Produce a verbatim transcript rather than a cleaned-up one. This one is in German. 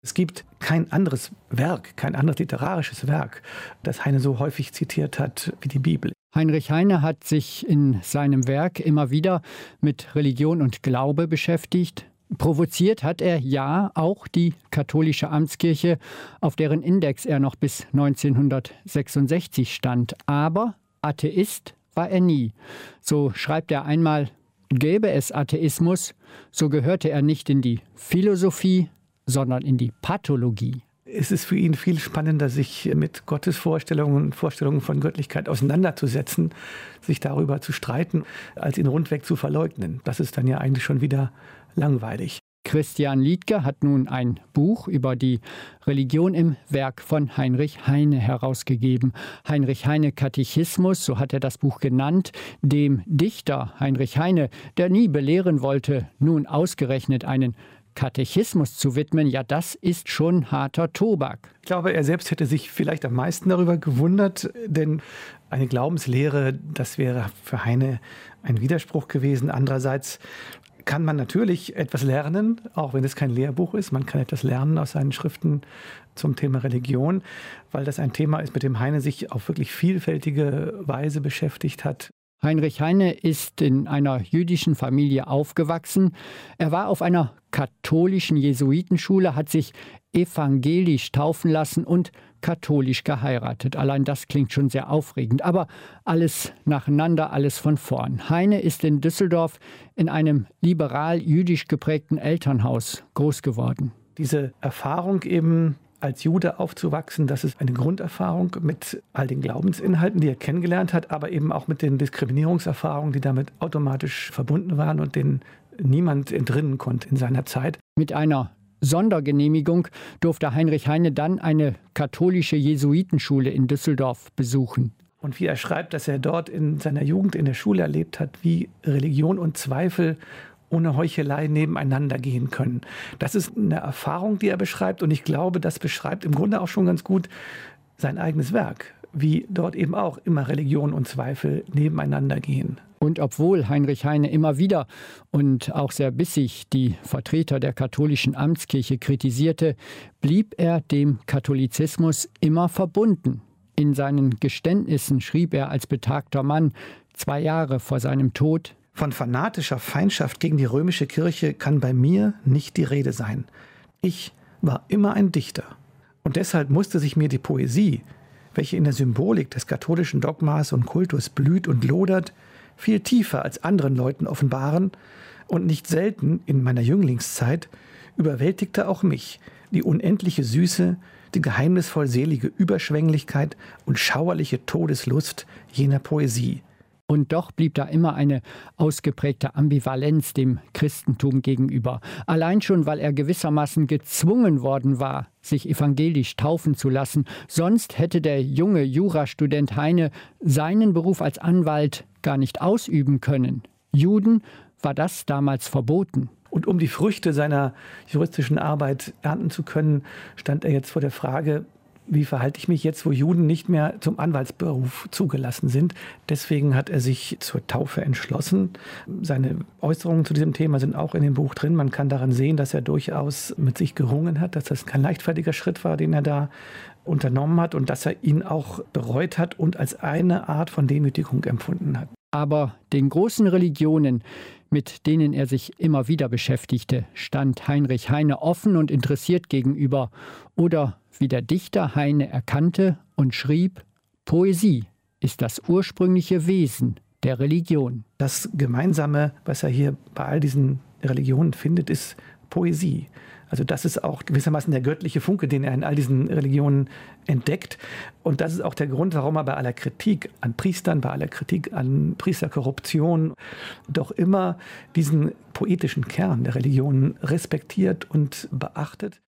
Es gibt kein anderes Werk, kein anderes literarisches Werk, das Heine so häufig zitiert hat wie die Bibel. Heinrich Heine hat sich in seinem Werk immer wieder mit Religion und Glaube beschäftigt. Provoziert hat er ja auch die katholische Amtskirche, auf deren Index er noch bis neunzehnhundertsechsundsechzig stand. Aber Atheist war er nie. So schreibt er einmal: Gäbe es Atheismus, so gehörte er nicht in die Philosophie, sondern in die Pathologie. Es ist für ihn viel spannender, sich mit Gottesvorstellungen und Vorstellungen von Göttlichkeit auseinanderzusetzen, sich darüber zu streiten, als ihn rundweg zu verleugnen. Das ist dann ja eigentlich schon wieder langweilig. Christian Liedtke hat nun ein Buch über die Religion im Werk von Heinrich Heine herausgegeben. Heinrich Heine Katechismus, so hat er das Buch genannt, dem Dichter Heinrich Heine, der nie belehren wollte, nun ausgerechnet einen Katechismus zu widmen, ja, das ist schon harter Tobak. Ich glaube, er selbst hätte sich vielleicht am meisten darüber gewundert, denn eine Glaubenslehre, das wäre für Heine ein Widerspruch gewesen. Andererseits kann man natürlich etwas lernen, auch wenn es kein Lehrbuch ist. Man kann etwas lernen aus seinen Schriften zum Thema Religion, weil das ein Thema ist, mit dem Heine sich auf wirklich vielfältige Weise beschäftigt hat. Heinrich Heine ist in einer jüdischen Familie aufgewachsen. Er war auf einer katholischen Jesuitenschule, hat sich evangelisch taufen lassen und katholisch geheiratet. Allein das klingt schon sehr aufregend. Aber alles nacheinander, alles von vorn. Heine ist in Düsseldorf in einem liberal-jüdisch geprägten Elternhaus groß geworden. Diese Erfahrung eben, als Jude aufzuwachsen, das ist eine Grunderfahrung mit all den Glaubensinhalten, die er kennengelernt hat, aber eben auch mit den Diskriminierungserfahrungen, die damit automatisch verbunden waren und denen niemand entrinnen konnte in seiner Zeit. Mit einer Sondergenehmigung durfte Heinrich Heine dann eine katholische Jesuitenschule in Düsseldorf besuchen. Und wie er schreibt, dass er dort in seiner Jugend in der Schule erlebt hat, wie Religion und Zweifel ohne Heuchelei nebeneinander gehen können. Das ist eine Erfahrung, die er beschreibt. Und ich glaube, das beschreibt im Grunde auch schon ganz gut sein eigenes Werk, wie dort eben auch immer Religion und Zweifel nebeneinander gehen. Und obwohl Heinrich Heine immer wieder und auch sehr bissig die Vertreter der katholischen Amtskirche kritisierte, blieb er dem Katholizismus immer verbunden. In seinen Geständnissen schrieb er als betagter Mann zwei Jahre vor seinem Tod: Von fanatischer Feindschaft gegen die römische Kirche kann bei mir nicht die Rede sein. Ich war immer ein Dichter. Und deshalb musste sich mir die Poesie, welche in der Symbolik des katholischen Dogmas und Kultus blüht und lodert, viel tiefer als anderen Leuten offenbaren, und nicht selten in meiner Jünglingszeit überwältigte auch mich die unendliche Süße, die geheimnisvoll selige Überschwänglichkeit und schauerliche Todeslust jener Poesie. Und doch blieb da immer eine ausgeprägte Ambivalenz dem Christentum gegenüber. Allein schon, weil er gewissermaßen gezwungen worden war, sich evangelisch taufen zu lassen. Sonst hätte der junge Jurastudent Heine seinen Beruf als Anwalt gar nicht ausüben können. Juden war das damals verboten. Und um die Früchte seiner juristischen Arbeit ernten zu können, stand er jetzt vor der Frage: Wie verhalte ich mich jetzt, wo Juden nicht mehr zum Anwaltsberuf zugelassen sind? Deswegen hat er sich zur Taufe entschlossen. Seine Äußerungen zu diesem Thema sind auch in dem Buch drin. Man kann daran sehen, dass er durchaus mit sich gerungen hat, dass das kein leichtfertiger Schritt war, den er da unternommen hat, und dass er ihn auch bereut hat und als eine Art von Demütigung empfunden hat. Aber den großen Religionen, mit denen er sich immer wieder beschäftigte, stand Heinrich Heine offen und interessiert gegenüber. Oder wie der Dichter Heine erkannte und schrieb: Poesie ist das ursprüngliche Wesen der Religion. Das Gemeinsame, was er hier bei all diesen Religionen findet, ist Poesie. Also das ist auch gewissermaßen der göttliche Funke, den er in all diesen Religionen entdeckt. Und das ist auch der Grund, warum er bei aller Kritik an Priestern, bei aller Kritik an Priesterkorruption doch immer diesen poetischen Kern der Religionen respektiert und beachtet.